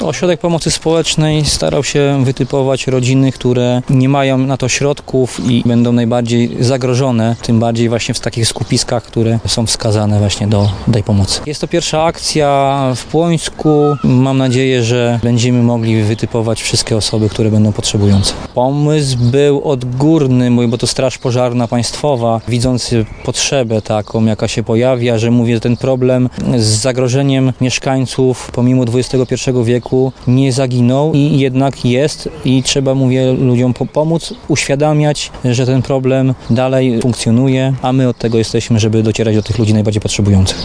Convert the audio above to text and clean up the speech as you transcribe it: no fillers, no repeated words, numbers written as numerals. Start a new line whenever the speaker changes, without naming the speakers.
Ośrodek Pomocy Społecznej starał się wytypować rodziny, które nie mają na to środków i będą najbardziej zagrożone, tym bardziej właśnie w takich skupiskach, które są wskazane właśnie do tej pomocy. Jest to pierwsza akcja w Płońsku. Mam nadzieję, że będziemy mogli wytypować wszystkie osoby, które będą potrzebujące. Pomysł był odgórny, bo to Straż Pożarna Państwowa, widząc potrzebę taką, jaka się pojawia, że mówię, ten problem z zagrożeniem mieszkańców pomimo XXI wieku nie zaginął i jednak jest i trzeba, mówię, ludziom pomóc, uświadamiać, że ten problem dalej funkcjonuje, a my od tego jesteśmy, żeby docierać do tych ludzi najbardziej potrzebujących.